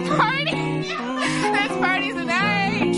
Party. There's parties tonight.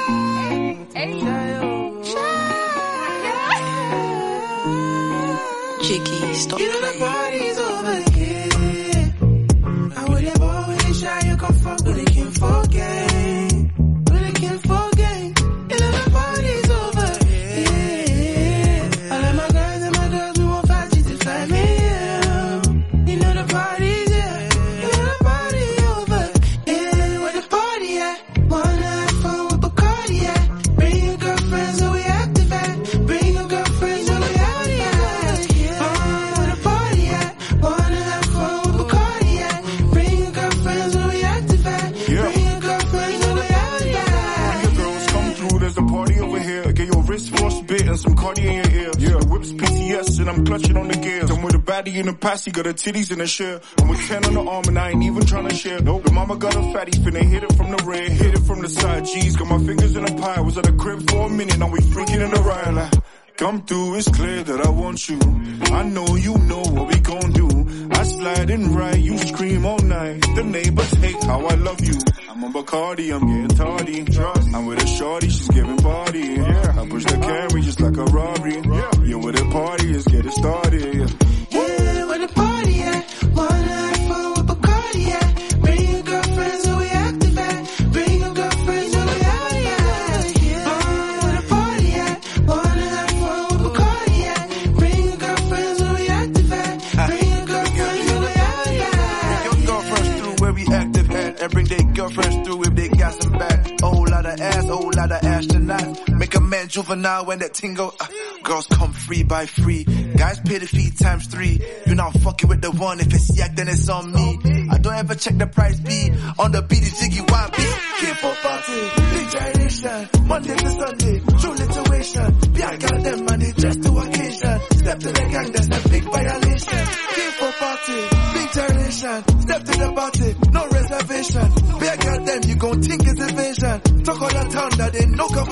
Jiggy, stop you know the party's over here. I wouldn't bore when they shy, you come fuck with the king for game. With the king for game. You know the party's over here. All of my guys and my girls, we want 5 G's to fly me out. You know the party's here. You know the party over here. Where the party at? Wanna have fun with Bacardi at? Bring your girlfriends so we activate. Bring your girlfriends so we activate. Frostbit and some Cardi in your ear. Yeah, whips PTS and I'm clutching on the gears. I'm with a baddie in the passy, got her titties in the share. I'm with 10 on the arm and I ain't even trying to share. Nope. The mama got a fatty, finna hit it from the rear, hit it from the side. G's got my fingers in a pie. Was at the crib for a minute, now we freaking in the ride. Like, come through, it's clear that I want you. I know you know what we gon' do. I slide and ride, you scream all night. The neighbors hate how I love you. I'm on Bacardi, I'm getting tardy. I'm with a shorty, she's giving body. Yeah, I push the Camry just like a Rari. Yeah, where the party is, get it started. Yeah, where the party at? Wanna have fun with Bacardi at? Bring your girlfriends so we activate. Bring your girlfriends so we activate. Where the party at? Wanna have fun with Bacardi at? Bring your girlfriends so we activate. Bring your girlfriends so we activate. Bring your girlfriends through where we active at. And bring their girlfriends through if they got some back. Old lot of astronauts. Make a man juvenile when that tingle. Girls come free by free. Guys pay the fee times 3. You not fucking with the one. If it's yak, then it's on me. I don't ever check the price B. On the beat is Ziggy YB. Came for party, big gyration. Monday to Sunday, true literation. I got them money just to occasion. Step to the gang, that's a big violation. Came for party, big gyration. Step to the party, no reservation. I got them, you gon' think it's evasion. Talk all the town that they no come